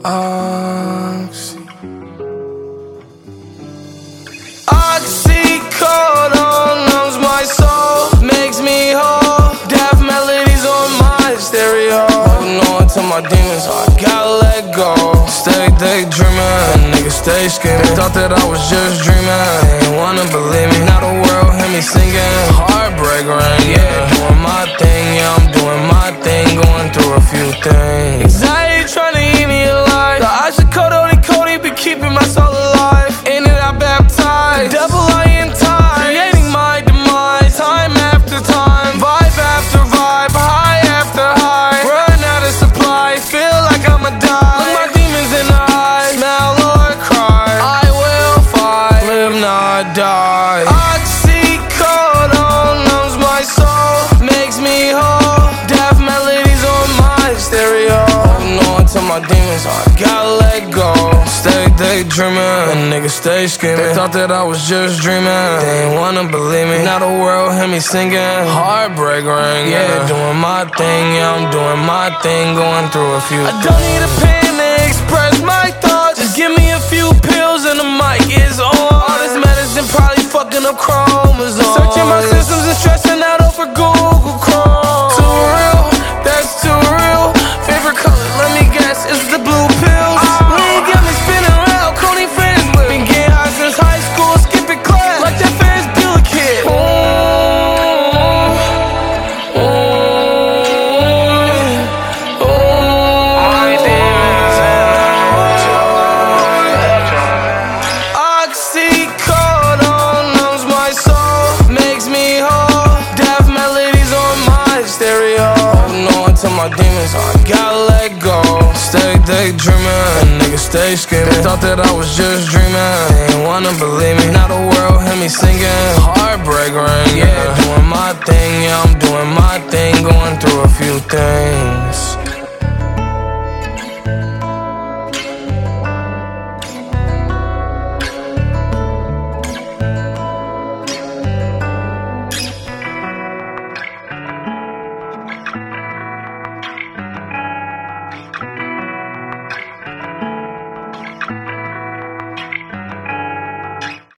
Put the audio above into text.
Oxycodone numbs my soul, makes me whole. Deaf melodies on my stereo. Holding on to my demons, I gotta let go. Stay daydreaming, niggas stay scheming. Thought that I was just dreaming, they ain't wanna believe me. Now the world hear me singing, heartbreak ring, yeah. Doing my thing, yeah, I'm doing my thing. Going through a few things. Anxiety trying to eat me alive. The oxycodone and Cody be keeping my soul alive. In it I baptized, the devil I entice, creating my demise. Time after time, vibe after vibe, high after high. Run out of supply, feel like I'ma die. Look my demons in the eyes, smell or cry. I will fight, live not die. Oxycodone numbs my soul, makes me whole. Deaf melodies on my stereo. Holding on to my demons, I gotta let go. Stay daydreaming, niggas stay scheming. They thought that I was just dreaming, they ain't wanna believe me. Now the world hear me singing, heartbreak ring, yeah. Doing my thing, yeah, I'm doing my thing. Going through a few things. I don't need a pen to express my thoughts. Just give me a few pills and the mic is on. All this medicine probably fucking up chromosomes. Searching my systems and stressing out over Google Chrome. Too real, that's too real. Favorite color, let me guess, it's the blue pills. Lean got me spinning around, Coney fans with. Been getting high since high school, skipping class like that Ferris Bueller kid. Oxycodone numbs my soul, makes me whole. Deaf melodies on my stereo. Holding on to my demons, I gotta let go. Stay daydreaming, niggas stay scheming. They thought that I was just dreaming, they ain't wanna believe me. Now the world hear me singing, heartbreak ring, yeah. Doing my thing, yeah, I'm doing my thing. Going through a few things.